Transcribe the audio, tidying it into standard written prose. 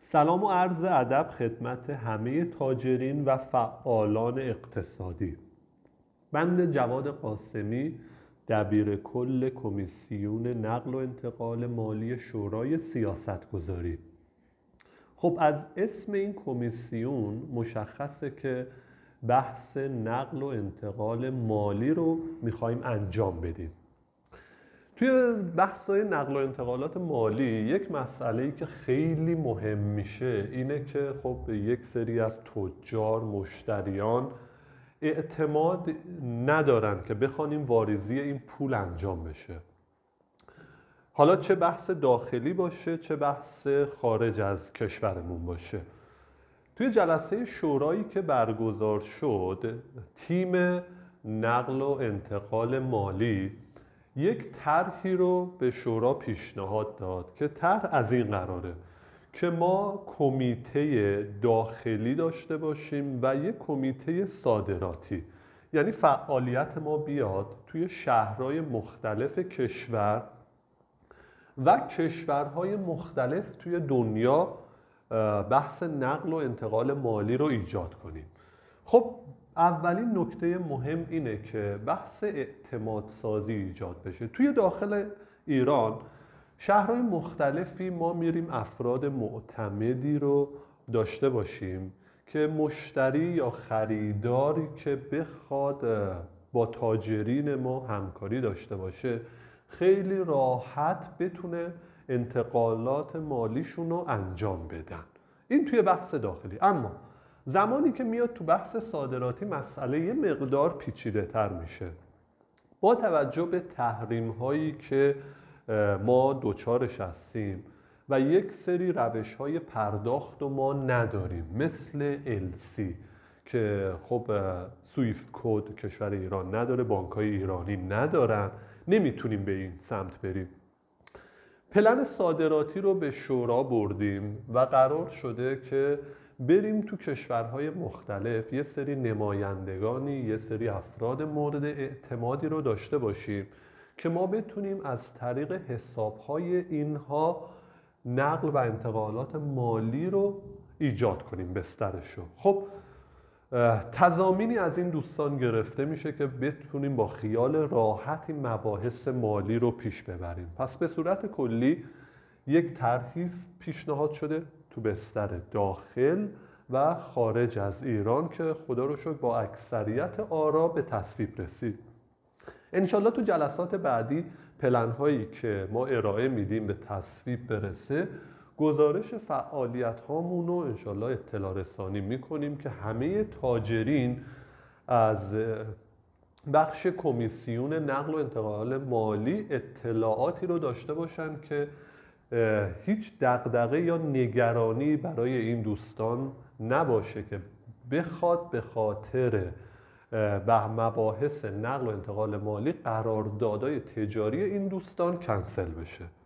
سلام و عرض ادب خدمت همه تاجرین و فعالان اقتصادی. بنده جواد قاسمی، دبیر کل کمیسیون نقل و انتقال مالی شورای سیاستگذاری. خب از اسم این کمیسیون مشخصه که بحث نقل و انتقال مالی رو میخوایم انجام بدیم. توی بحث‌های نقل و انتقالات مالی یک مسئله‌ای که خیلی مهم میشه اینه که خب یک سری از تجار، مشتریان اعتماد ندارن که بخوان این واریزی این پول انجام بشه. حالا چه بحث داخلی باشه چه بحث خارج از کشورمون باشه. توی جلسه شورایی که برگزار شد، تیم نقل و انتقال مالی یک طرحی رو به شورا پیشنهاد داد که طرح از این قراره که ما کمیته داخلی داشته باشیم و یک کمیته صادراتی، یعنی فعالیت ما بیاد توی شهرهای مختلف کشور و کشورهای مختلف توی دنیا بحث نقل و انتقال مالی رو ایجاد کنیم. خب اولین نکته مهم اینه که بحث اعتماد سازی ایجاد بشه. توی داخل ایران شهرهای مختلفی ما میریم افراد معتمدی رو داشته باشیم که مشتری یا خریداری که بخواد با تاجرین ما همکاری داشته باشه خیلی راحت بتونه انتقالات مالیشون رو انجام بدن. این توی بحث داخلی. اما زمانی که میاد تو بحث صادراتی مسئله یه مقدار پیچیده تر میشه. با توجه به تحریم هایی که ما دوچارش هستیم و یک سری روش های پرداخت ما نداریم، مثل LC که خب سویفت کد کشور ایران نداره، بانک های ایرانی ندارن، نمیتونیم به این سمت بریم. پلن صادراتی رو به شورا بردیم و قرار شده که بریم تو کشورهای مختلف یه سری نمایندگانی، یه سری افراد مورد اعتمادی رو داشته باشیم که ما بتونیم از طریق حسابهای اینها نقل و انتقالات مالی رو ایجاد کنیم، بسترش رو. خب تضامینی از این دوستان گرفته میشه که بتونیم با خیال راحت این مباحث مالی رو پیش ببریم. پس به صورت کلی یک طرحی پیشنهاد شده تو بستر داخل و خارج از ایران که خدا رو شکر با اکثریت آرا به تصویب رسید. انشالله تو جلسات بعدی پلن‌هایی که ما ارائه میدیم به تصویب برسه، گزارش فعالیت هامون رو انشالله اطلاع رسانی میکنیم که همه تاجرین از بخش کمیسیون نقل و انتقال مالی اطلاعاتی رو داشته باشن که هیچ دغدغه یا نگرانی برای این دوستان نباشه که بخواد به خاطر به مباحث نقل و انتقال مالی قراردادهای تجاری این دوستان کنسل بشه.